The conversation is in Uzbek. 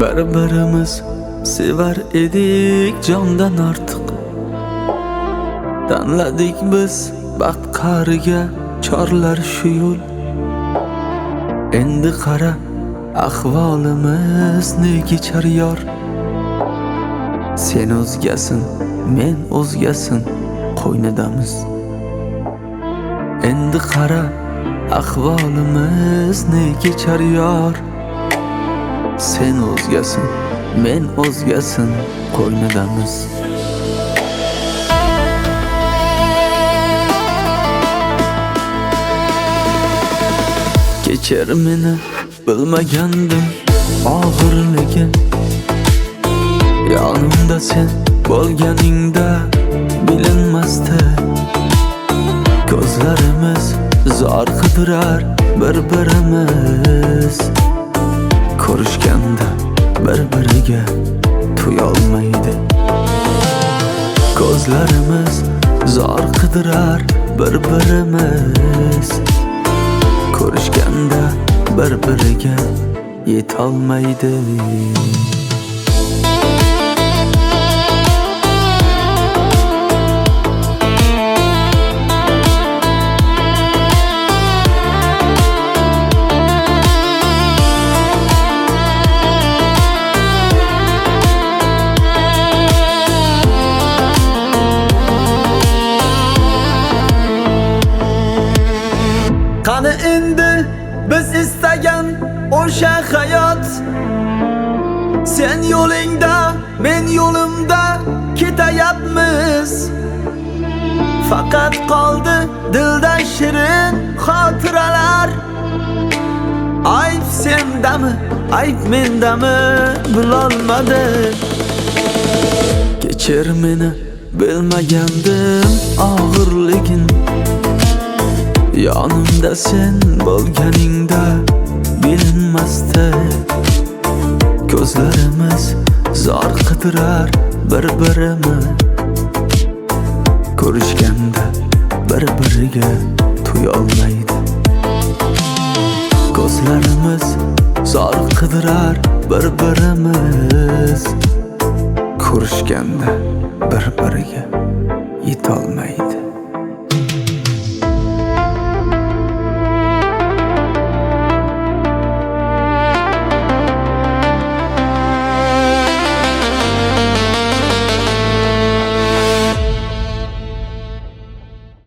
Bir-birimiz sevar edik jondan ortiq. Tanladik biz baxt qariga chorlar shu yo'l. Endi qara ahvolimiz ne kechar yor. Sen o'zgasin, men o'zgasin, qo'ynidamiz. Endi qara ahvolimiz ne kechar yor. Sen o'zgasin, men o'zgasin, qo'ynidamiz. Kechir meni, bilmagandim og'irligin. Yonimda sen bo'lganingda bilinmasdi. Ko'zlarimiz zor qidirar bir-birimiz. Ko'rishganda bir-biriga tuyolmaydi. Ko'zlarimiz zor qidirar bir-birimiz. Ko'rishganda bir-biriga yetolmaydi. Qani endi biz istagan o'sha hayot. Sen yo'lingda, men yo'limda ketayapmiz. Faqat qoldi dilda shirin xotiralar. Ayb sendami, ayb mendami bilolmadim. Kechir meni, bilmagandim og'irligin. Yonimda sen bo'lganingda bilinmasdi. Ko'zlarimiz zor qidirar bir-birimiz. Ko'rishganda bir-biriga tuyolmaydi. Ko'zlarimiz zor qidirar bir-birimiz. Ko'rishganda bir-biriga yetolmaydi.